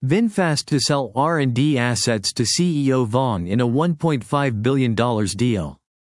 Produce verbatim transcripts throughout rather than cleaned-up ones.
VinFast to sell R and D assets to C E O Vaughn in a one point five billion dollars deal.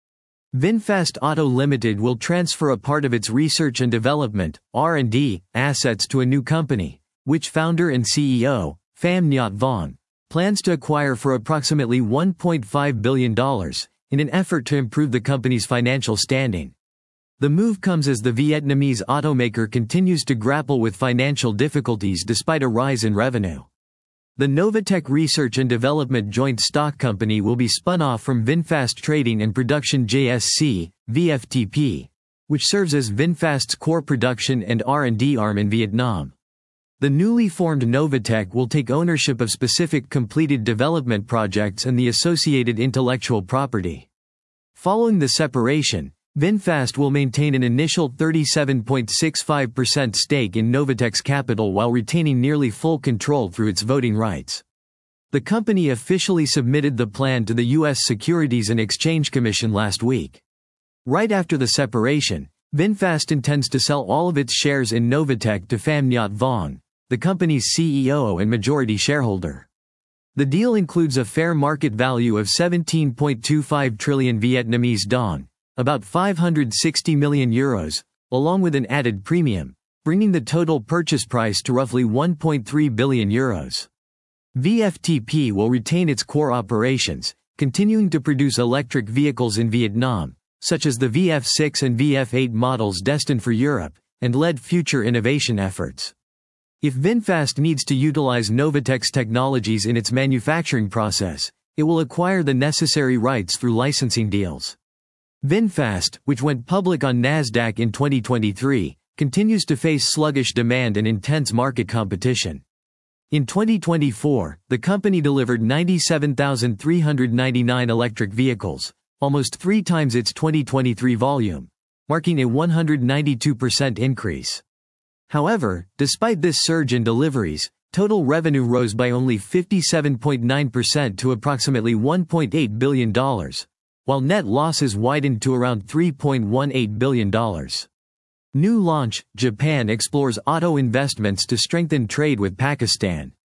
VinFast Auto Limited will transfer a part of its research and development (R and D) assets to a new company, which founder and C E O, Pham Nhat Vuong, plans to acquire for approximately one point five billion dollars, in an effort to improve the company's financial standing. The move comes as the Vietnamese automaker continues to grapple with financial difficulties despite a rise in revenue. The Novatech Research and Development joint stock company will be spun off from VinFast Trading and Production J S C, V F T P, which serves as VinFast's core production and R and D arm in Vietnam. The newly formed Novatech will take ownership of specific completed development projects and the associated intellectual property. Following the separation, VinFast will maintain an initial thirty-seven point six five percent stake in Novatech's capital while retaining nearly full control through its voting rights. The company officially submitted the plan to the U S Securities and Exchange Commission last week. Right after the separation, VinFast intends to sell all of its shares in Novatech to Pham Nhat Vuong, the company's C E O and majority shareholder. The deal includes a fair market value of seventeen point two five trillion Vietnamese dong, about five hundred sixty million euros, along with an added premium, bringing the total purchase price to roughly one point three billion euros. V F T P will retain its core operations, continuing to produce electric vehicles in Vietnam, such as the V F six and V F eight models destined for Europe, and lead future innovation efforts. If VinFast needs to utilize Novatech's technologies in its manufacturing process, it will acquire the necessary rights through licensing deals. VinFast, which went public on Nasdaq in twenty twenty-three, continues to face sluggish demand and intense market competition. In twenty twenty-four, the company delivered ninety-seven thousand three hundred ninety-nine electric vehicles, almost three times its twenty twenty-three volume, marking a one hundred ninety-two percent increase. However, despite this surge in deliveries, total revenue rose by only fifty-seven point nine percent to approximately one point eight billion dollars. While net losses widened to around three point one eight billion dollars. New launch, Japan explores auto investments to strengthen trade with Pakistan.